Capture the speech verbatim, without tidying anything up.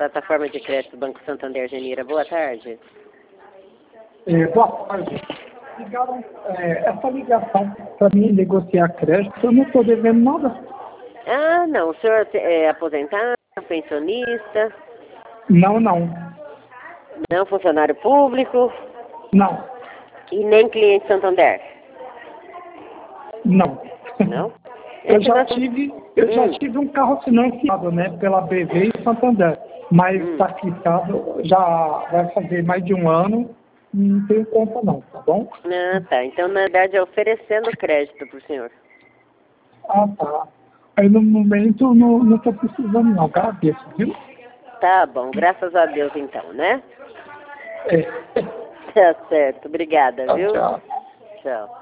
Plataforma de crédito Banco Santander, Genira. Boa tarde. É, boa tarde. Ligaram, é, essa ligação para mim negociar crédito, eu não estou devendo nada. Ah, não. O senhor é aposentado, pensionista? Não, não. Não funcionário público? Não. E nem cliente Santander? Não. Não? Eu Esse já nosso- tive, eu Hum. já tive um carro financiado, né, pela B V e Santander, mas Hum. está quitado, já vai fazer mais de um ano, não tenho conta não, tá bom? Ah, tá. Então, na verdade, é oferecendo crédito para o senhor. Ah, tá. Aí no momento não estou precisando não, agradeço, viu? Tá bom. Graças a Deus, então, né? É. Tá certo. Obrigada, Tchau, viu? tchau. Tchau.